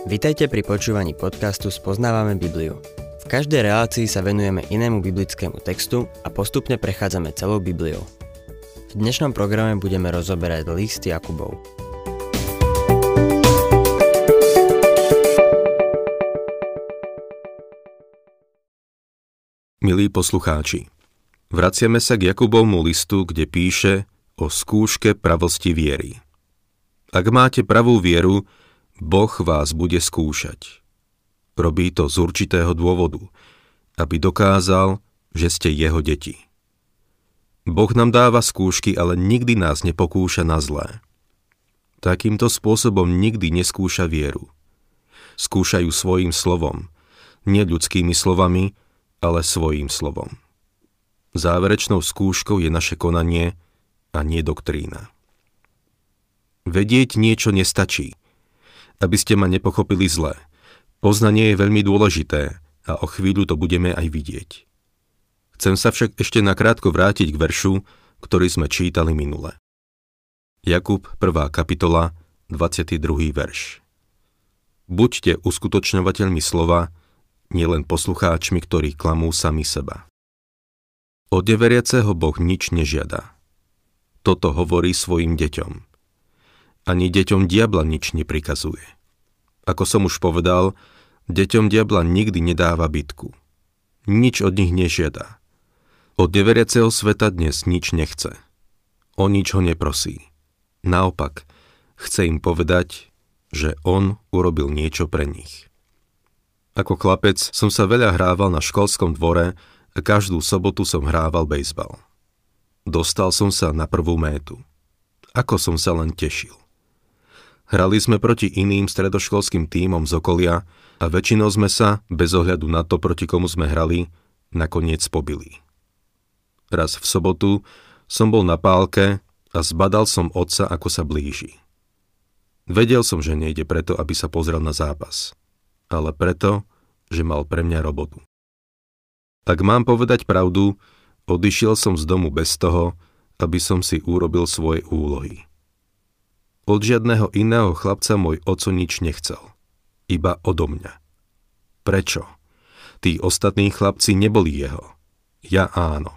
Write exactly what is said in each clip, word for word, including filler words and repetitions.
Vitajte pri počúvaní podcastu Spoznávame Bibliu. V každej relácii sa venujeme inému biblickému textu a postupne prechádzame celou Bibliou. V dnešnom programe budeme rozoberať list Jakubov. Milí poslucháči, vraciame sa k Jakubovmu listu, kde píše o skúške pravosti viery. Ak máte pravú vieru, Boh vás bude skúšať. Robí to z určitého dôvodu, aby dokázal, že ste jeho deti. Boh nám dáva skúšky, ale nikdy nás nepokúša na zlé. Takýmto spôsobom nikdy neskúša vieru. Skúšajú svojím slovom, nie ľudskými slovami, ale svojím slovom. Záverečnou skúškou je naše konanie a nie doktrína. Vedieť niečo nestačí, aby ste ma nepochopili zle. Poznanie je veľmi dôležité a o chvíľu to budeme aj vidieť. Chcem sa však ešte nakrátko vrátiť k veršu, ktorý sme čítali minule. Jakub, prvá kapitola, dvadsiaty druhý verš. Buďte uskutočňovateľmi slova, nielen poslucháčmi, ktorí klamú sami seba. Od neveriaceho Boh nič nežiada. Toto hovorí svojim deťom. Ani deťom diabla nič neprikazuje. Ako som už povedal, deťom diabla nikdy nedáva bitku. Nič od nich nežiada. Od neveriaceho sveta dnes nič nechce. O nič ho neprosí. Naopak, chce im povedať, že on urobil niečo pre nich. Ako chlapec som sa veľa hrával na školskom dvore a každú sobotu som hrával bejzbal. Dostal som sa na prvú métu. Ako som sa len tešil. Hrali sme proti iným stredoškolským tímom z okolia a väčšinou sme sa, bez ohľadu na to, proti komu sme hrali, nakoniec pobili. Raz v sobotu som bol na pálke a zbadal som otca, ako sa blíži. Vedel som, že nejde preto, aby sa pozrel na zápas, ale preto, že mal pre mňa robotu. Ak mám povedať pravdu, odišiel som z domu bez toho, aby som si urobil svoje úlohy. Od žiadneho iného chlapca môj oco nič nechcel. Iba odo mňa. Prečo? Tí ostatní chlapci neboli jeho. Ja áno.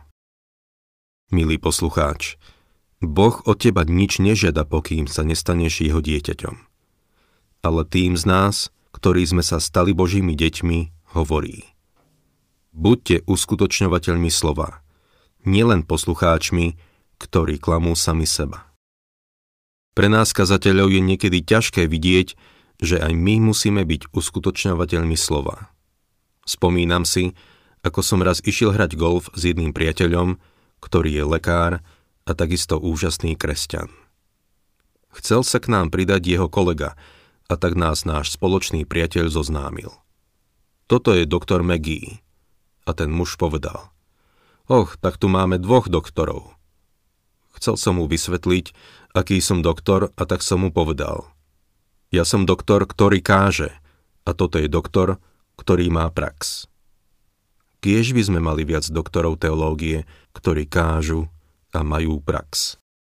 Milý poslucháč, Boh od teba nič nežiada, pokým sa nestaneš jeho dieťaťom. Ale tým z nás, ktorí sme sa stali Božími deťmi, hovorí: Buďte uskutočňovateľmi slova, nielen poslucháčmi, ktorí klamú sami seba. Pre nás kazateľov je niekedy ťažké vidieť, že aj my musíme byť uskutočňovateľmi slova. Spomínam si, ako som raz išiel hrať golf s jedným priateľom, ktorý je lekár a takisto úžasný kresťan. Chcel sa k nám pridať jeho kolega a tak nás náš spoločný priateľ zoznámil. Toto je doktor McGee. A ten muž povedal: Och, tak tu máme dvoch doktorov. Chcel som mu vysvetliť, aký som doktor, a tak som mu povedal: Ja som doktor, ktorý káže, a toto je doktor, ktorý má prax. Kiež by sme mali viac doktorov teológie, ktorí kážu a majú prax.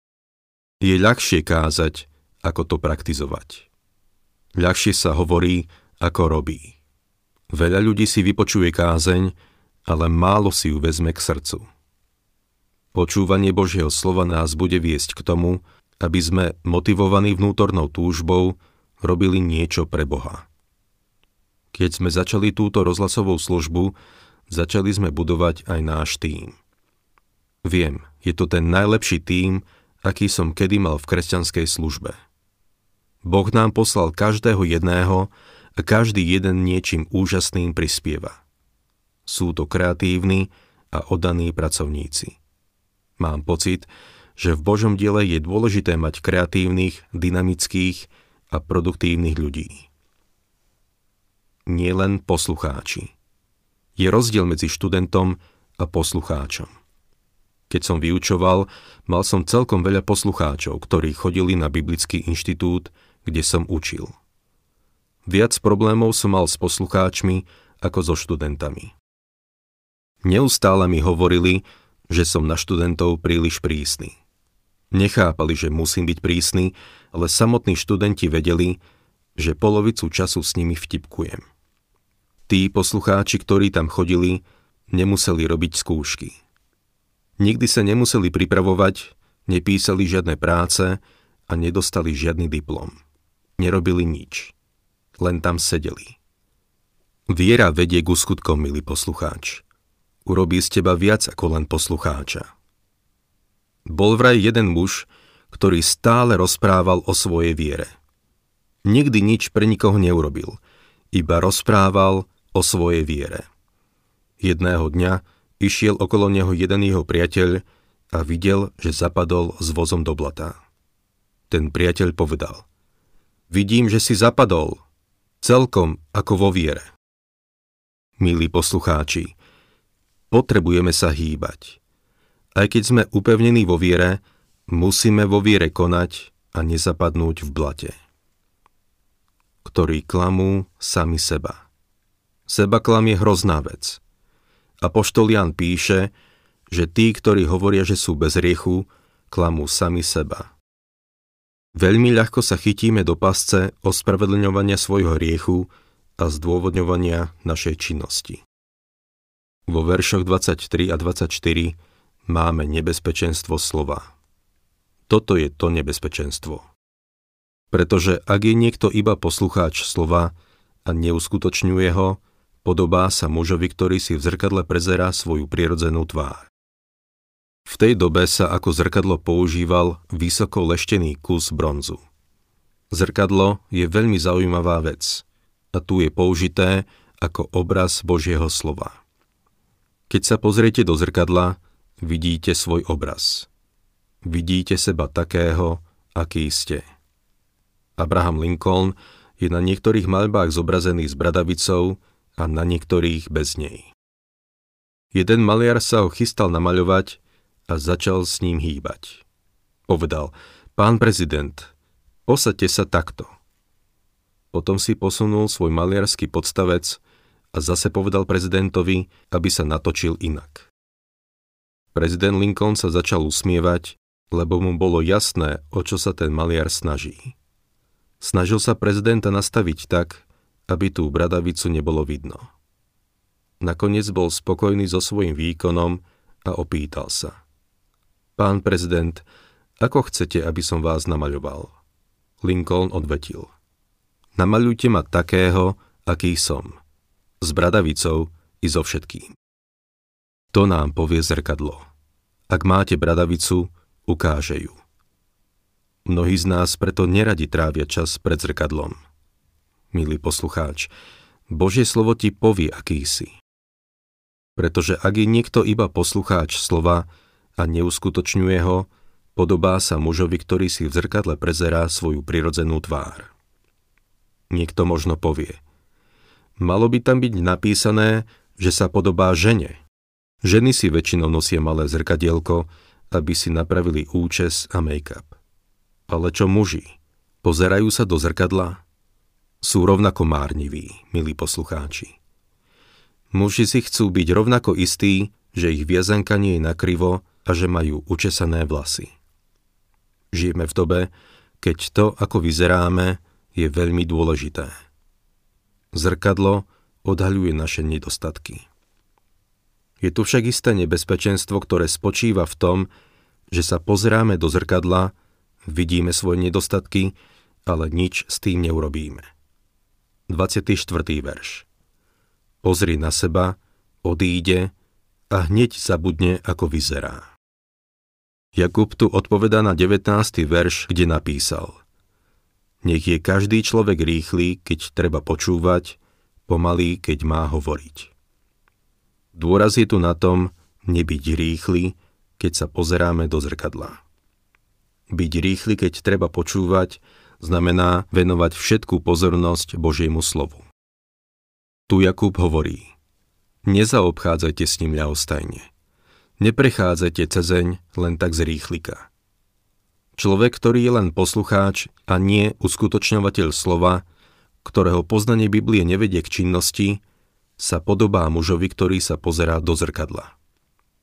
Je ľahšie kázať, ako to praktizovať. Ľahšie sa hovorí, ako robí. Veľa ľudí si vypočuje kázeň, ale málo si ju vezme k srdcu. Počúvanie Božieho slova nás bude viesť k tomu, aby sme, motivovaní vnútornou túžbou, robili niečo pre Boha. Keď sme začali túto rozhlasovú službu, začali sme budovať aj náš tím. Viem, je to ten najlepší tím, aký som kedy mal v kresťanskej službe. Boh nám poslal každého jedného a každý jeden niečím úžasným prispieva. Sú to kreatívni a oddaní pracovníci. Mám pocit, že v Božom diele je dôležité mať kreatívnych, dynamických a produktívnych ľudí. Nie len poslucháči. Je rozdiel medzi študentom a poslucháčom. Keď som vyučoval, mal som celkom veľa poslucháčov, ktorí chodili na biblický inštitút, kde som učil. Viac problémov som mal s poslucháčmi ako so študentami. Neustále mi hovorili, že som na študentov príliš prísny. Nechápali, že musím byť prísny, ale samotní študenti vedeli, že polovicu času s nimi vtipkujem. Tí poslucháči, ktorí tam chodili, nemuseli robiť skúšky. Nikdy sa nemuseli pripravovať, nepísali žiadne práce a nedostali žiadny diplom. Nerobili nič. Len tam sedeli. Viera vedie k skutkom, milý poslucháč. Urobí z teba viac ako len poslucháča. Bol vraj jeden muž, ktorý stále rozprával o svojej viere. Nikdy nič pre nikoho neurobil, iba rozprával o svojej viere. Jedného dňa išiel okolo neho jeden jeho priateľ a videl, že zapadol s vozom do blata. Ten priateľ povedal: Vidím, že si zapadol, celkom ako vo viere. Milí poslucháči, potrebujeme sa hýbať. Aj keď sme upevnení vo viere, musíme vo viere konať a nezapadnúť v blate. Ktorí klamú sami seba. Sebaklam je hrozná vec. Apoštol Ján píše, že tí, ktorí hovoria, že sú bez hriechu, klamú sami seba. Veľmi ľahko sa chytíme do pasce ospravedlňovania svojho hriechu a zdôvodňovania našej činnosti. Vo veršoch dvadsaťtri a dvadsaťštyri máme nebezpečenstvo slova. Toto je to nebezpečenstvo. Pretože ak je niekto iba poslucháč slova a neuskutočňuje ho, podobá sa mužovi, ktorý si v zrkadle prezerá svoju prirodzenú tvár. V tej dobe sa ako zrkadlo používal vysoko leštený kus bronzu. Zrkadlo je veľmi zaujímavá vec a tu je použité ako obraz Božieho slova. Keď sa pozriete do zrkadla, vidíte svoj obraz. Vidíte seba takého, aký ste. Abraham Lincoln je na niektorých maľbách zobrazený s bradavicou a na niektorých bez nej. Jeden maliar sa ho chystal namaľovať a začal s ním hýbať. Povedal: Pán prezident, posaďte sa takto. Potom si posunul svoj maliarsky podstavec a zase povedal prezidentovi, aby sa natočil inak. Prezident Lincoln sa začal usmievať, lebo mu bolo jasné, o čo sa ten maliar snaží. Snažil sa prezidenta nastaviť tak, aby tú bradavicu nebolo vidno. Nakoniec bol spokojný so svojím výkonom a opýtal sa: Pán prezident, ako chcete, aby som vás namaľoval? Lincoln odvetil: Namaľujte ma takého, aký som. S bradavicou i so všetkým. To nám povie zrkadlo. Ak máte bradavicu, ukáže ju. Mnohí z nás preto neradi trávia čas pred zrkadlom. Milý poslucháč, Božie slovo ti povie, aký si. Pretože ak je niekto iba poslucháč slova a neuskutočňuje ho, podobá sa mužovi, ktorý si v zrkadle prezerá svoju prirodzenú tvár. Niekto možno povie: Malo by tam byť napísané, že sa podobá žene. Ženy si väčšinou nosia malé zrkadielko, aby si napravili účes a make-up. Ale čo muži? Pozerajú sa do zrkadla? Sú rovnako márniví, milí poslucháči. Muži si chcú byť rovnako istí, že ich viazanka nie je nakrivo a že majú učesané vlasy. Žijeme v dobe, keď to, ako vyzeráme, je veľmi dôležité. Zrkadlo odhaľuje naše nedostatky. Je tu však isté nebezpečenstvo, ktoré spočíva v tom, že sa pozeráme do zrkadla, vidíme svoje nedostatky, ale nič s tým neurobíme. dvadsiaty štvrtý verš. Pozri na seba, odíde a hneď zabudne, ako vyzerá. Jakub tu odpovedá na devätnásty verš, kde napísal: Nech je každý človek rýchly, keď treba počúvať, pomalý, keď má hovoriť. Dôraz je tu na tom nebyť rýchly, keď sa pozeráme do zrkadla. Byť rýchly, keď treba počúvať, znamená venovať všetkú pozornosť Božiemu slovu. Tu Jakub hovorí: Nezaobchádzajte s ním ľahostajne. Neprechádzajte cezeň len tak z rýchlika. Človek, ktorý je len poslucháč a nie uskutočňovateľ slova, ktorého poznanie Biblie nevedie k činnosti, sa podobá mužovi, ktorý sa pozerá do zrkadla.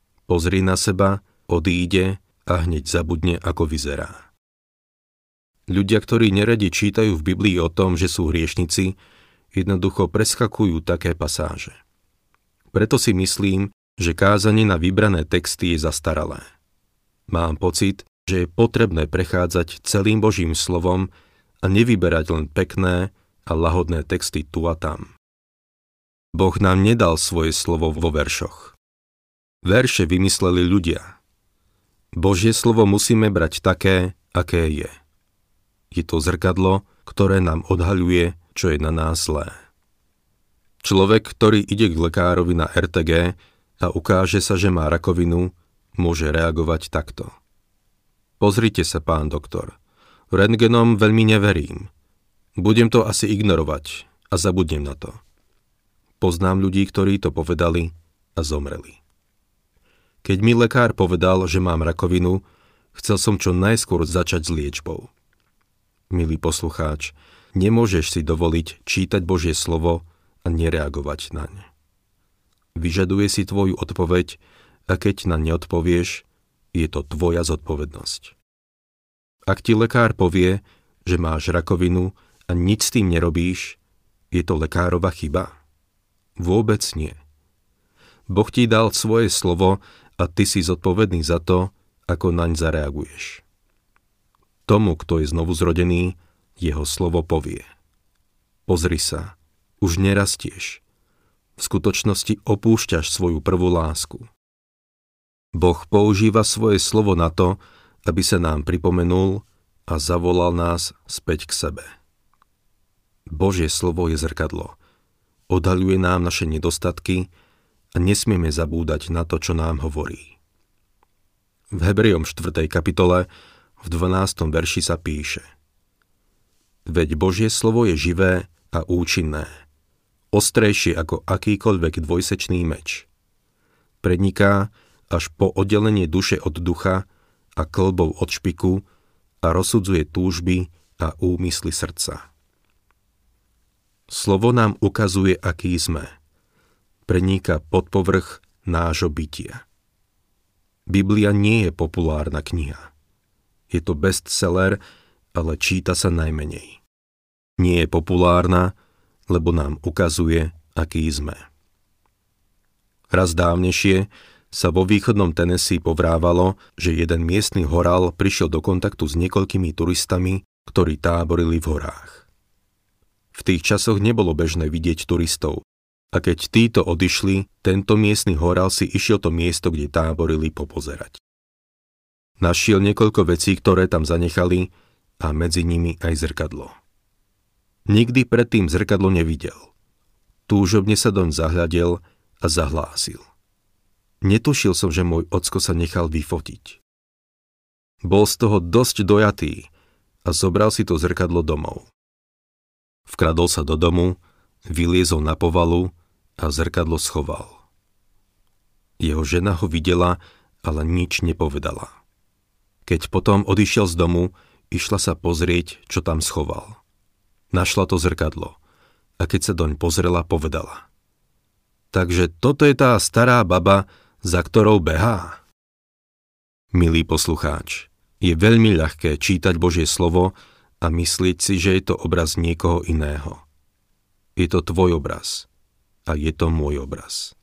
Pozri na seba, odíde a hneď zabudne, ako vyzerá. Ľudia, ktorí neradi čítajú v Biblii o tom, že sú hriešnici, jednoducho preskakujú také pasáže. Preto si myslím, že kázanie na vybrané texty je zastaralé. Mám pocit, že je potrebné prechádzať celým Božím slovom a nevyberať len pekné a lahodné texty tu a tam. Boh nám nedal svoje slovo vo veršoch. Verše vymysleli ľudia. Božie slovo musíme brať také, aké je. Je to zrkadlo, ktoré nám odhaľuje, čo je na nás zlé. Človek, ktorý ide k lekárovi na er té gé a ukáže sa, že má rakovinu, môže reagovať takto. Pozrite sa, pán doktor, rentgenom veľmi neverím. Budem to asi ignorovať a zabudnem na to. Poznám ľudí, ktorí to povedali a zomreli. Keď mi lekár povedal, že mám rakovinu, chcel som čo najskôr začať s liečbou. Milý poslucháč, nemôžeš si dovoliť čítať Božie slovo a nereagovať naň. Vyžaduje si tvoju odpoveď a keď na ne odpovieš, je to tvoja zodpovednosť. Ak ti lekár povie, že máš rakovinu a nič s tým nerobíš, je to lekárova chyba? Vôbec nie. Boh ti dal svoje slovo a ty si zodpovedný za to, ako naň zareaguješ. Tomu, kto je znovuzrodený, jeho slovo povie. Pozri sa, už nerastieš. V skutočnosti opúšťaš svoju prvú lásku. Boh používa svoje slovo na to, aby sa nám pripomenul a zavolal nás späť k sebe. Božie slovo je zrkadlo. Odhaľuje nám naše nedostatky a nesmieme zabúdať na to, čo nám hovorí. V Hebrejom štvrtej kapitole v dvanástom verši sa píše: Veď Božie slovo je živé a účinné, ostrejšie ako akýkoľvek dvojsečný meč. Preniká až po oddelenie duše od ducha a kĺbov od špiku a rozsudzuje túžby a úmysly srdca. Slovo nám ukazuje, aký sme. Preníka pod povrch nášho bytia. Biblia nie je populárna kniha. Je to bestseller, ale číta sa najmenej. Nie je populárna, lebo nám ukazuje, aký sme. Raz dávnejšie sa vo východnom Tennessee povrávalo, že jeden miestny horál prišiel do kontaktu s niekoľkými turistami, ktorí táborili v horách. V tých časoch nebolo bežné vidieť turistov a keď títo odišli, tento miestny horál si išiel to miesto, kde táborili, popozerať. Našiel niekoľko vecí, ktoré tam zanechali a medzi nimi aj zrkadlo. Nikdy predtým zrkadlo nevidel. Túžobne sa doň zahľadel a zahlásil. Netušil som, že môj ocko sa nechal vyfotiť. Bol z toho dosť dojatý a zobral si to zrkadlo domov. Vkradol sa do domu, vyliezol na povalu a zrkadlo schoval. Jeho žena ho videla, ale nič nepovedala. Keď potom odišiel z domu, išla sa pozrieť, čo tam schoval. Našla to zrkadlo a keď sa doň pozrela, povedala: Takže toto je tá stará baba, za ktorou behá. Milý poslucháč, je veľmi ľahké čítať Božie slovo a myslieť si, že je to obraz niekoho iného. Je to tvoj obraz a je to môj obraz.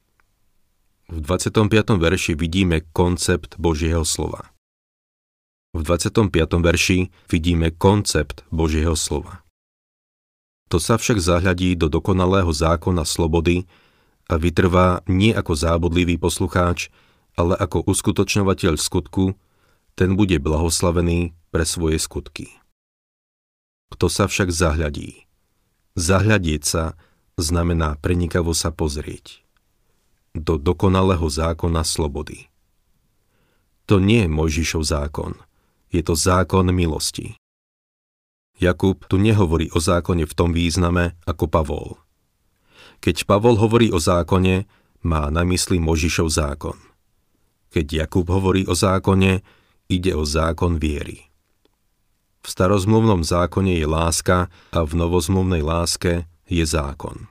V dvadsiatom piatom verši vidíme koncept Božieho slova. V dvadsiatom piatom verši vidíme koncept Božieho slova. To sa však zahľadí do dokonalého zákona slobody a vytrvá nie ako zábudlivý poslucháč, ale ako uskutočňovateľ skutku, ten bude blahoslavený pre svoje skutky. Kto sa však zahľadí? Zahľadieť sa znamená prenikavo sa pozrieť. Do dokonalého zákona slobody. To nie je Mojžišov zákon, je to zákon milosti. Jakub tu nehovorí o zákone v tom význame ako Pavol. Keď Pavol hovorí o zákone, má na mysli Mojžišov zákon. Keď Jakub hovorí o zákone, ide o zákon viery. V starozmluvnom zákone je láska a v novozmluvnej láske je zákon.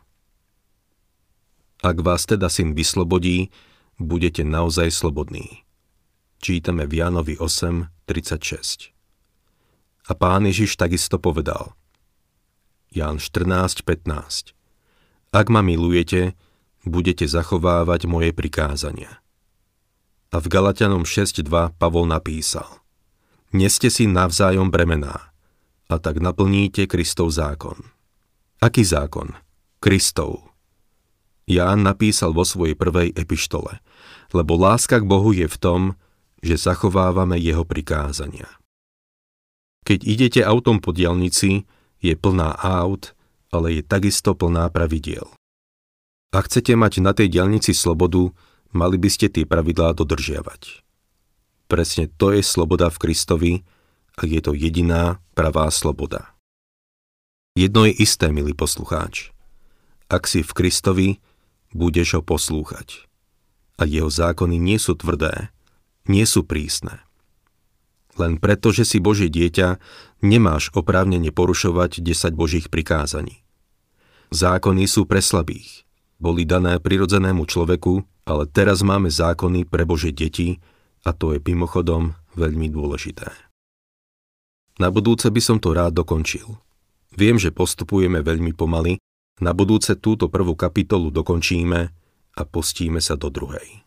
Ak vás teda syn vyslobodí, budete naozaj slobodní. Čítame v Jánovi osem tridsaťšesť. A Pán Ježiš takisto povedal. Ján štrnásť pätnásť. Ak ma milujete, budete zachovávať moje prikázania. A v Galatianom šesť dva Pavol napísal. Neste si navzájom bremená, a tak naplníte Kristov zákon. Aký zákon? Kristov. Ján napísal vo svojej prvej epištole, lebo láska k Bohu je v tom, že zachovávame jeho prikázania. Keď idete autom po diaľnici, je plná aut, ale je takisto plná pravidiel. Ak chcete mať na tej diaľnici slobodu, mali by ste tie pravidlá dodržiavať. Presne to je sloboda v Kristovi a je to jediná pravá sloboda. Jedno je isté, milý poslucháč. Ak si v Kristovi, budeš ho poslúchať. A jeho zákony nie sú tvrdé, nie sú prísne. Len preto, že si Božie dieťa, nemáš oprávnene porušovať desať Božích prikázaní. Zákony sú pre slabých. Boli dané prirodzenému človeku, ale teraz máme zákony pre Božie deti a to je mimochodom veľmi dôležité. Na budúce by som to rád dokončil. Viem, že postupujeme veľmi pomaly, na budúce túto prvú kapitolu dokončíme a pustíme sa do druhej.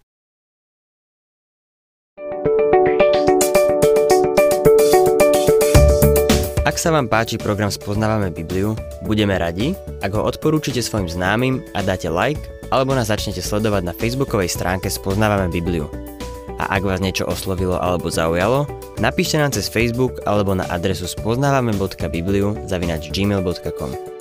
Ak sa vám páči program Spoznávame Bibliu, budeme radi, ak ho odporúčite svojim známym a dáte like, alebo nás začnete sledovať na facebookovej stránke Spoznávame Bibliu. A ak vás niečo oslovilo alebo zaujalo, napíšte nám cez Facebook alebo na adresu spoznávame bodka bibliu zavináč gmail bodka com.